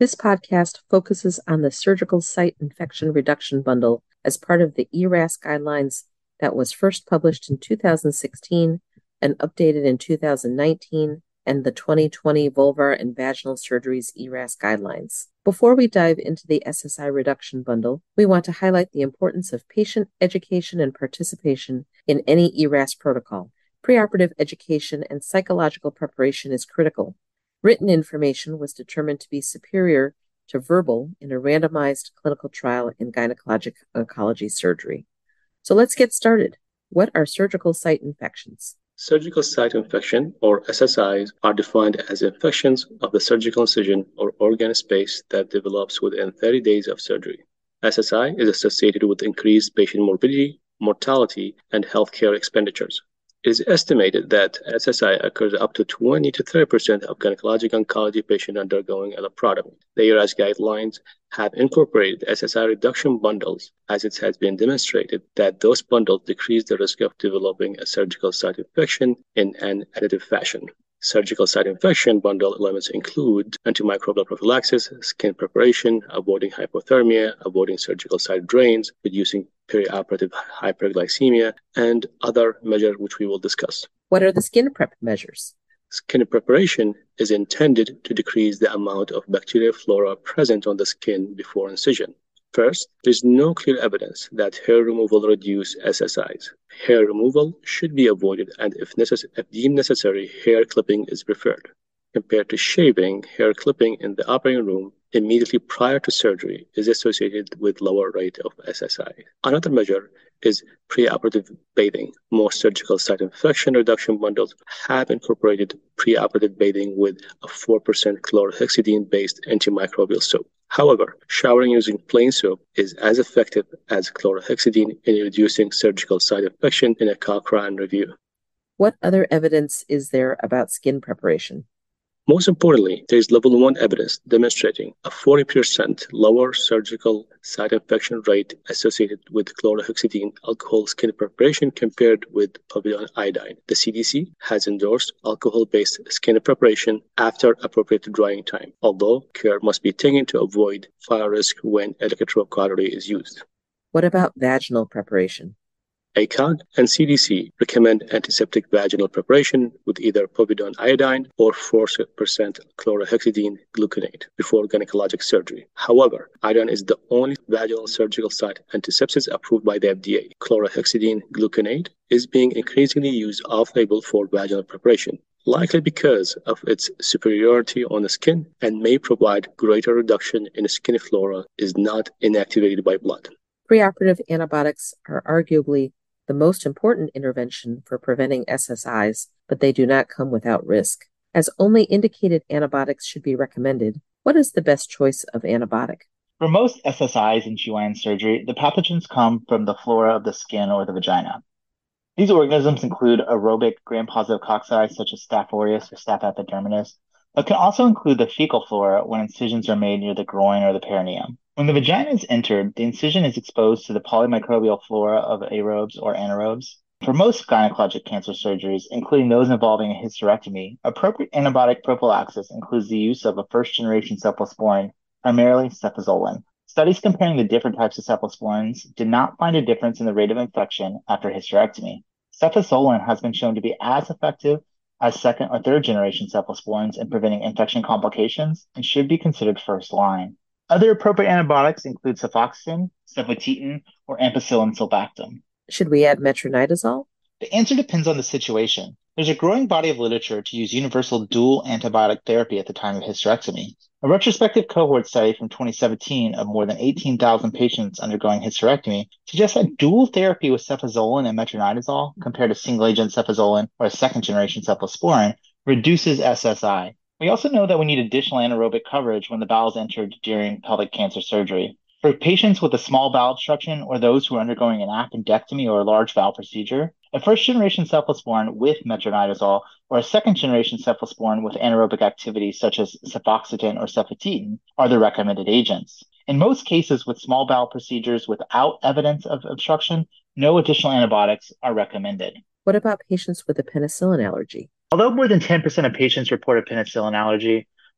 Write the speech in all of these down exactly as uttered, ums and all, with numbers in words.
This podcast focuses on the Surgical Site Infection Reduction Bundle as part of the E R A S guidelines that was first published in two thousand sixteen and updated in two thousand nineteen, and the twenty twenty Vulvar and Vaginal Surgeries E R A S guidelines. Before we dive into the S S I reduction bundle, we want to highlight the importance of patient education and participation in any E R A S protocol. Preoperative education and psychological preparation is critical. Written information was determined to be superior to verbal in a randomized clinical trial in gynecologic oncology surgery. So let's get started. What are surgical site infections? Surgical site infection, or S S Is, are defined as infections of the surgical incision or organ space that develops within thirty days of surgery. S S I is associated with increased patient morbidity, mortality, and healthcare expenditures. It is estimated that S S I occurs up to twenty to thirty percent of gynecologic oncology patients undergoing laparotomy. The E R A S guidelines have incorporated S S I reduction bundles, as it has been demonstrated that those bundles decrease the risk of developing a surgical site infection in an additive fashion. Surgical site infection bundle elements include antimicrobial prophylaxis, skin preparation, avoiding hypothermia, avoiding surgical site drains, reducing perioperative hyperglycemia, and other measures which we will discuss. What are the skin prep measures? Skin preparation is intended to decrease the amount of bacterial flora present on the skin before incision. First, there is no clear evidence that hair removal reduces S S Is. Hair removal should be avoided, and if, necess- if deemed necessary, hair clipping is preferred. Compared to shaving, hair clipping in the operating room immediately prior to surgery is associated with lower rate of S S I. Another measure is preoperative bathing. Most surgical site infection reduction bundles have incorporated preoperative bathing with a four percent chlorhexidine-based antimicrobial soap. However, showering using plain soap is as effective as chlorhexidine in reducing surgical site infection in a Cochrane review. What other evidence is there about skin preparation? Most importantly, there is level one evidence demonstrating a forty percent lower surgical site infection rate associated with chlorhexidine alcohol skin preparation compared with povidone iodine. The C D C has endorsed alcohol-based skin preparation after appropriate drying time, although care must be taken to avoid fire risk when electrocautery is used. What about vaginal preparation? A C O G and C D C recommend antiseptic vaginal preparation with either povidone iodine or four percent chlorhexidine gluconate before gynecologic surgery. However, iodine is the only vaginal surgical site antisepsis approved by the F D A. Chlorhexidine gluconate is being increasingly used off-label for vaginal preparation, likely because of its superiority on the skin and may provide greater reduction in skin flora is not inactivated by blood. Preoperative antibiotics are arguably the most important intervention for preventing S S Is, but they do not come without risk. As only indicated antibiotics should be recommended, what is the best choice of antibiotic? For most S S Is in G Y N surgery, the pathogens come from the flora of the skin or the vagina. These organisms include aerobic gram-positive cocci such as Staph aureus or Staph epidermidis, but can also include the fecal flora when incisions are made near the groin or the perineum. When the vagina is entered, the incision is exposed to the polymicrobial flora of aerobes or anaerobes. For most gynecologic cancer surgeries, including those involving a hysterectomy, appropriate antibiotic prophylaxis includes the use of a first-generation cephalosporin, primarily cefazolin. Studies comparing the different types of cephalosporins did not find a difference in the rate of infection after hysterectomy. Cefazolin has been shown to be as effective as second or third generation cephalosporins in preventing infection complications and should be considered first line. Other appropriate antibiotics include cefoxitin, cefotetin, or ampicillin sulbactam. Should we add metronidazole? The answer depends on the situation. There's a growing body of literature to use universal dual antibiotic therapy at the time of hysterectomy. A retrospective cohort study from twenty seventeen of more than eighteen thousand patients undergoing hysterectomy suggests that dual therapy with cefazolin and metronidazole compared to single-agent cefazolin or a second-generation cephalosporin reduces S S I. We also know that we need additional anaerobic coverage when the bowel is entered during pelvic cancer surgery. For patients with a small bowel obstruction or those who are undergoing an appendectomy or a large bowel procedure, a first-generation cephalosporin with metronidazole or a second-generation cephalosporin with anaerobic activity such as cefoxitin or cefotetin are the recommended agents. In most cases with small bowel procedures without evidence of obstruction, no additional antibiotics are recommended. What about patients with a penicillin allergy? Although more than ten percent of patients report a penicillin allergy,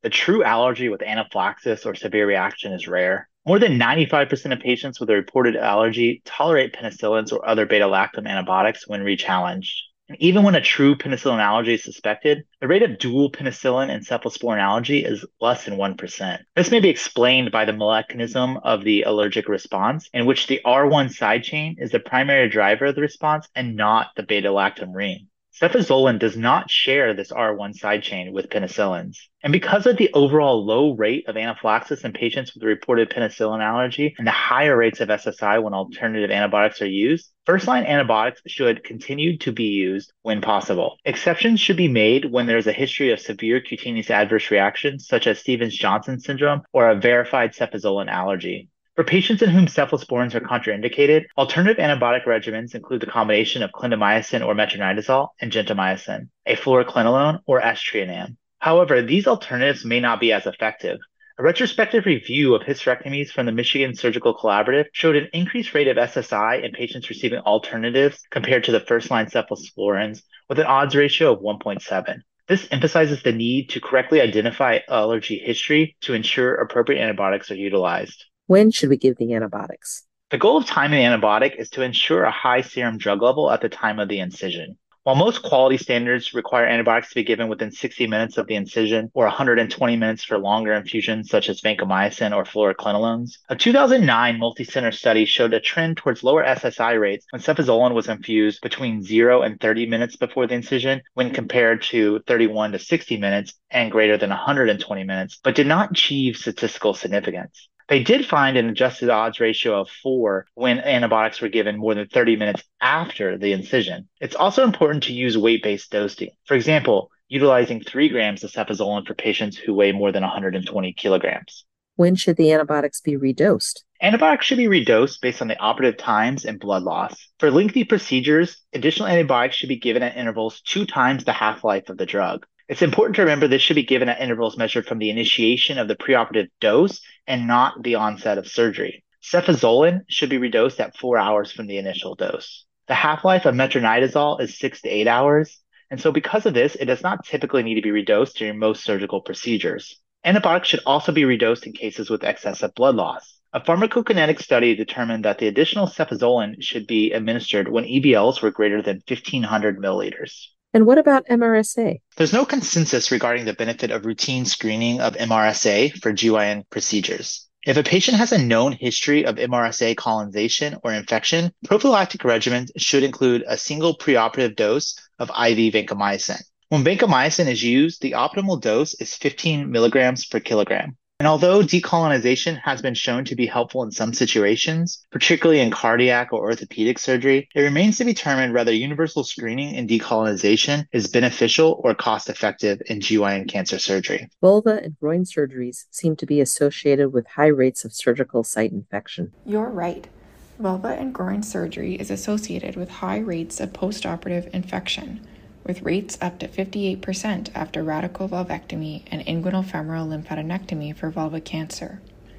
The true allergy with anaphylaxis or severe reaction is rare. More than ninety-five percent of patients with a reported allergy tolerate penicillins or other beta-lactam antibiotics when rechallenged. And even when a true penicillin allergy is suspected, the rate of dual penicillin and cephalosporin allergy is less than one percent. This may be explained by the mechanism of the allergic response, in which the R one side chain is the primary driver of the response and not the beta-lactam ring. Cefazolin does not share this R one side chain with penicillins. And because of the overall low rate of anaphylaxis in patients with reported penicillin allergy and the higher rates of S S I when alternative antibiotics are used, first-line antibiotics should continue to be used when possible. Exceptions should be made when there's a history of severe cutaneous adverse reactions, such as Stevens-Johnson syndrome or a verified cefazolin allergy. For patients in whom cephalosporins are contraindicated, alternative antibiotic regimens include the combination of clindamycin or metronidazole and gentamicin, a fluoroquinolone, or aztreonam. However, these alternatives may not be as effective. A retrospective review of hysterectomies from the Michigan Surgical Collaborative showed an increased rate of S S I in patients receiving alternatives compared to the first-line cephalosporins, with an odds ratio of one point seven. This emphasizes the need to correctly identify allergy history to ensure appropriate antibiotics are utilized. When should we give the antibiotics? The goal of timing the antibiotic is to ensure a high serum drug level at the time of the incision. While most quality standards require antibiotics to be given within sixty minutes of the incision or one hundred twenty minutes for longer infusions such as vancomycin or fluoroquinolones, a two thousand nine multi-center study showed a trend towards lower S S I rates when cefazolin was infused between zero and thirty minutes before the incision when compared to thirty-one to sixty minutes and greater than one hundred twenty minutes, but did not achieve statistical significance. They did find an adjusted odds ratio of four when antibiotics were given more than thirty minutes after the incision. It's also important to use weight-based dosing. For example, utilizing three grams of cefazolin for patients who weigh more than one hundred twenty kilograms. When should the antibiotics be redosed? Antibiotics should be redosed based on the operative times and blood loss. For lengthy procedures, additional antibiotics should be given at intervals two times the half-life of the drug. It's important to remember this should be given at intervals measured from the initiation of the preoperative dose and not the onset of surgery. Cefazolin should be redosed at four hours from the initial dose. The half-life of metronidazole is six to eight hours, and so because of this, it does not typically need to be redosed during most surgical procedures. Antibiotics should also be redosed in cases with excessive blood loss. A pharmacokinetic study determined that the additional cefazolin should be administered when E B Ls were greater than fifteen hundred milliliters. And what about M R S A? There's no consensus regarding the benefit of routine screening of M R S A for G Y N procedures. If a patient has a known history of M R S A colonization or infection, prophylactic regimens should include a single preoperative dose of I V vancomycin. When vancomycin is used, the optimal dose is fifteen milligrams per kilogram. And although decolonization has been shown to be helpful in some situations, particularly in cardiac or orthopedic surgery, it remains to be determined whether universal screening and decolonization is beneficial or cost-effective in G Y N cancer surgery. Vulva and groin surgeries seem to be associated with high rates of surgical site infection. You're right. Vulva and groin surgery is associated with high rates of postoperative infection, with rates up to fifty-eight percent after radical vulvectomy and inguinal femoral lymphadenectomy for vulva cancer.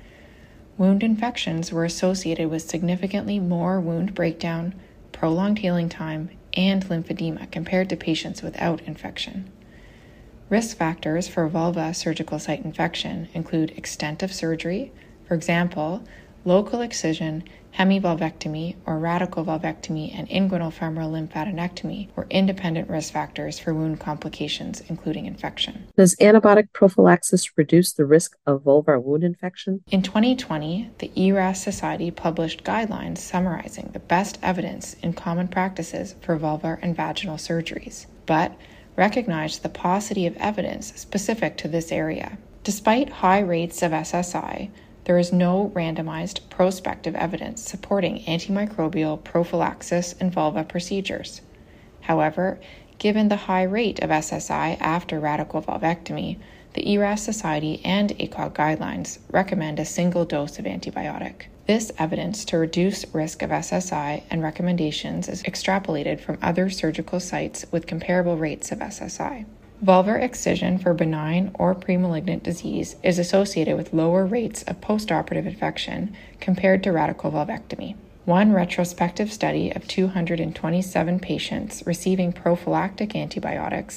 Wound infections were associated with significantly more wound breakdown, prolonged healing time, and lymphedema compared to patients without infection. Risk factors for vulva surgical site infection include extent of surgery, for example, local excision, hemivulvectomy or radical vulvectomy, and inguinal femoral lymphadenectomy were independent risk factors for wound complications, including infection. Does antibiotic prophylaxis reduce the risk of vulvar wound infection? In twenty twenty, the E R A S Society published guidelines summarizing the best evidence in common practices for vulvar and vaginal surgeries, but recognized the paucity of evidence specific to this area. Despite high rates of S S I, there is no randomized prospective evidence supporting antimicrobial prophylaxis in vulva procedures. However, given the high rate of S S I after radical vulvectomy, the E R A S Society and A C O G guidelines recommend a single dose of antibiotic. This evidence to reduce risk of S S I and recommendations is extrapolated from other surgical sites with comparable rates of S S I. Vulvar excision for benign or premalignant disease is associated with lower rates of postoperative infection compared to radical vulvectomy. One retrospective study of two hundred twenty-seven patients receiving prophylactic antibiotics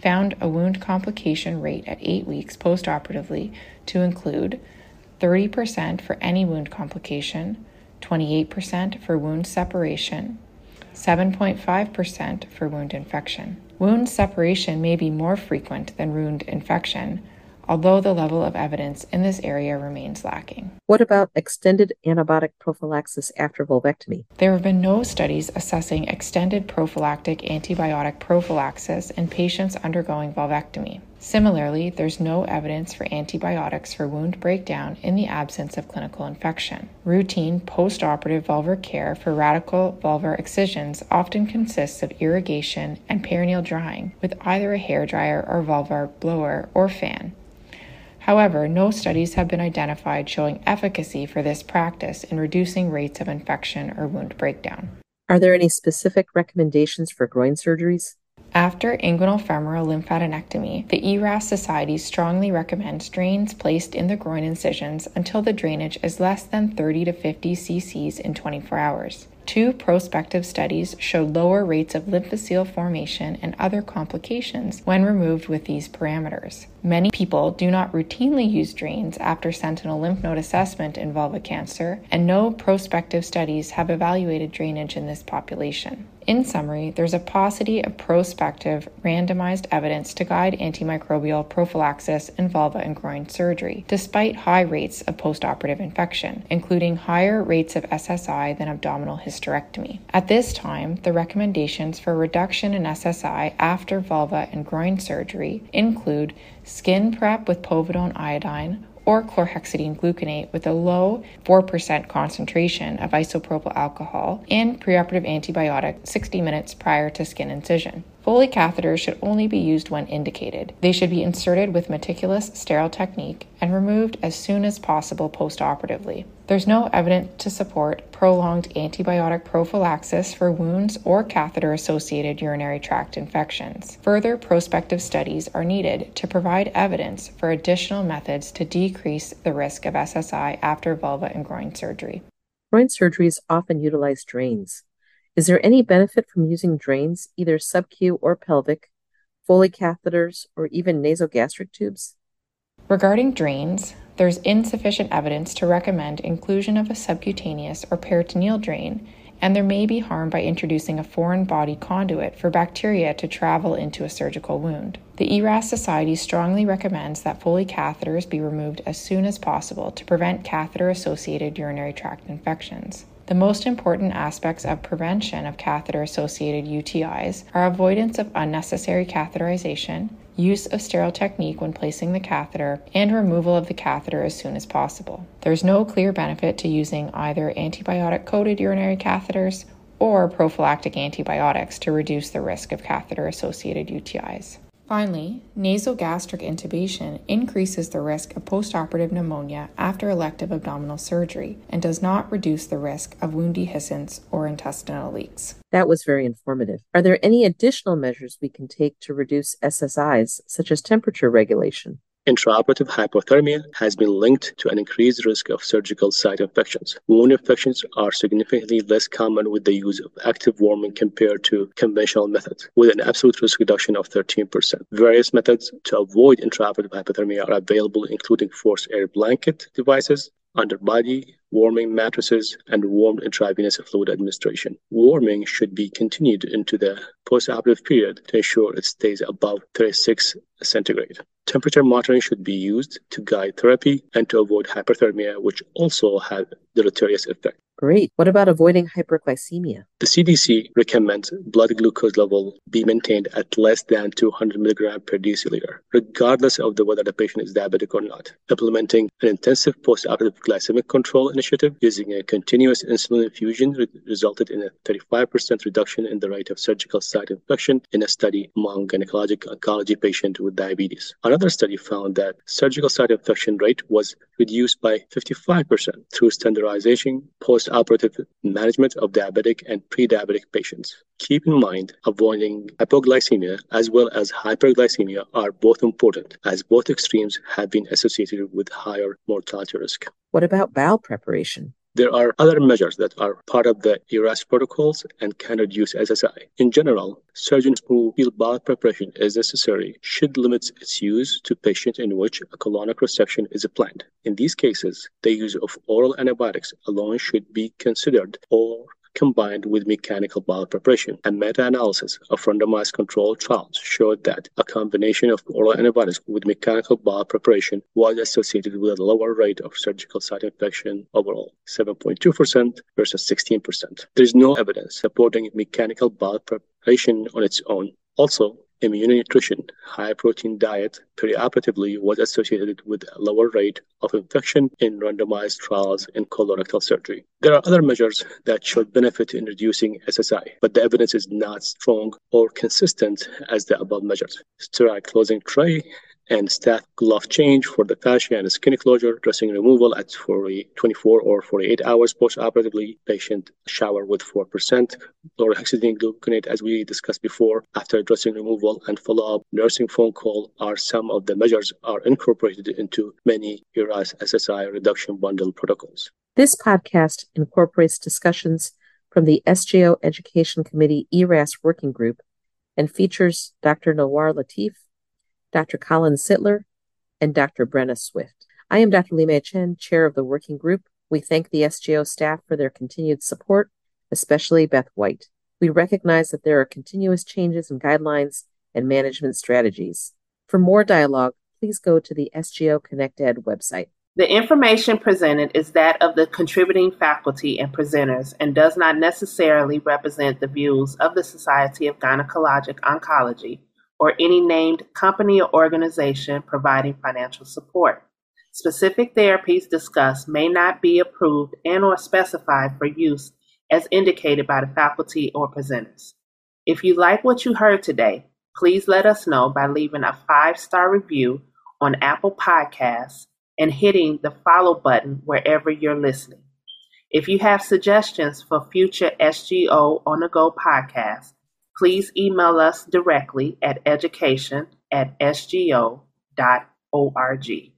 found a wound complication rate at eight weeks postoperatively to include thirty percent for any wound complication, twenty-eight percent for wound separation, seven point five percent for wound infection. Wound separation may be more frequent than wound infection, although the level of evidence in this area remains lacking. What about extended antibiotic prophylaxis after vulvectomy? There have been no studies assessing extended prophylactic antibiotic prophylaxis in patients undergoing vulvectomy. Similarly, there's no evidence for antibiotics for wound breakdown in the absence of clinical infection. Routine postoperative vulvar care for radical vulvar excisions often consists of irrigation and perineal drying with either a hairdryer or vulvar blower or fan. However, no studies have been identified showing efficacy for this practice in reducing rates of infection or wound breakdown. Are there any specific recommendations for groin surgeries? After inguinal femoral lymphadenectomy, the E R A S Society strongly recommends drains placed in the groin incisions until the drainage is less than thirty to fifty cc's in twenty-four hours. Two prospective studies showed lower rates of lymphocele formation and other complications when removed with these parameters. Many people do not routinely use drains after sentinel lymph node assessment in vulva cancer, and no prospective studies have evaluated drainage in this population. In summary, there's a paucity of prospective randomized evidence to guide antimicrobial prophylaxis in vulva and groin surgery, despite high rates of postoperative infection, including higher rates of S S I than abdominal hysterectomy. At this time, the recommendations for reduction in S S I after vulva and groin surgery include skin prep with povidone iodine, or chlorhexidine gluconate with a low four percent concentration of isopropyl alcohol and preoperative antibiotic sixty minutes prior to skin incision. Foley catheters should only be used when indicated. They should be inserted with meticulous sterile technique and removed as soon as possible postoperatively. There's no evidence to support prolonged antibiotic prophylaxis for wounds or catheter-associated urinary tract infections. Further prospective studies are needed to provide evidence for additional methods to decrease the risk of S S I after vulva and groin surgery. Groin surgeries often utilize drains. Is there any benefit from using drains, either sub-Q or pelvic, Foley catheters, or even nasogastric tubes? Regarding drains, there's insufficient evidence to recommend inclusion of a subcutaneous or peritoneal drain, and there may be harm by introducing a foreign body conduit for bacteria to travel into a surgical wound. The E R A S Society strongly recommends that Foley catheters be removed as soon as possible to prevent catheter-associated urinary tract infections. The most important aspects of prevention of catheter-associated U T Is are avoidance of unnecessary catheterization, use of sterile technique when placing the catheter, and removal of the catheter as soon as possible. There's no clear benefit to using either antibiotic-coated urinary catheters or prophylactic antibiotics to reduce the risk of catheter-associated U T Is. Finally, nasogastric intubation increases the risk of postoperative pneumonia after elective abdominal surgery and does not reduce the risk of wound dehiscence or intestinal leaks. That was very informative. Are there any additional measures we can take to reduce S S Is, such as temperature regulation? Intraoperative hypothermia has been linked to an increased risk of surgical site infections. Wound infections are significantly less common with the use of active warming compared to conventional methods, with an absolute risk reduction of thirteen percent. Various methods to avoid intraoperative hypothermia are available, including forced air blanket devices, underbody warming mattresses, and warm intravenous fluid administration. Warming should be continued into the postoperative period to ensure it stays above thirty-six centigrade. Temperature monitoring should be used to guide therapy and to avoid hyperthermia, which also has deleterious effect. Great. What about avoiding hyperglycemia? The C D C recommends blood glucose level be maintained at less than two hundred milligrams per deciliter, regardless of the, whether the patient is diabetic or not. Implementing an intensive postoperative glycemic control initiative using a continuous insulin infusion re- resulted in a thirty-five percent reduction in the rate of surgical site infection in a study among gynecologic oncology patients with diabetes. Another study found that surgical site infection rate was reduced by fifty-five percent through standardization post-operative management of diabetic and pre-diabetic patients. Keep in mind, avoiding hypoglycemia as well as hyperglycemia are both important, as both extremes have been associated with higher mortality risk. What about bowel preparation? There are other measures that are part of the E R A S protocols and can reduce S S I. In general, surgeons who feel bowel preparation is necessary should limit its use to patients in which a colonic resection is planned. In these cases, the use of oral antibiotics alone should be considered, or combined with mechanical bowel preparation. A meta-analysis of randomized controlled trials showed that a combination of oral antibiotics with mechanical bowel preparation was associated with a lower rate of surgical site infection overall, seven point two percent versus sixteen percent. There is no evidence supporting mechanical bowel preparation on its own. Also, immunonutrition, high-protein diet perioperatively was associated with a lower rate of infection in randomized trials in colorectal surgery. There are other measures that should benefit in reducing S S I, but the evidence is not strong or consistent as the above measures. Sterile closing tray and staff glove change for the fascia and skin closure, dressing removal at twenty-four or forty-eight hours post-operatively, patient shower with four percent chlorhexidine gluconate as we discussed before after dressing removal, and follow-up nursing phone call are some of the measures are incorporated into many E R A S S S I reduction bundle protocols. This podcast incorporates discussions from the S G O Education Committee E R A S Working Group and features Doctor Nawar Latif, Doctor Colin Sittler, and Doctor Brenna Swift. I am Doctor Li Mei Chen, Chair of the Working Group. We thank the S G O staff for their continued support, especially Beth White. We recognize that there are continuous changes in guidelines and management strategies. For more dialogue, please go to the S G O ConnectEd website. The information presented is that of the contributing faculty and presenters and does not necessarily represent the views of the Society of Gynecologic Oncology or any named company or organization providing financial support. Specific therapies discussed may not be approved and or specified for use as indicated by the faculty or presenters. If you like what you heard today, please let us know by leaving a five-star review on Apple Podcasts and hitting the follow button wherever you're listening. If you have suggestions for future S G O On The Go podcasts, please email us directly at education at s g o dot org.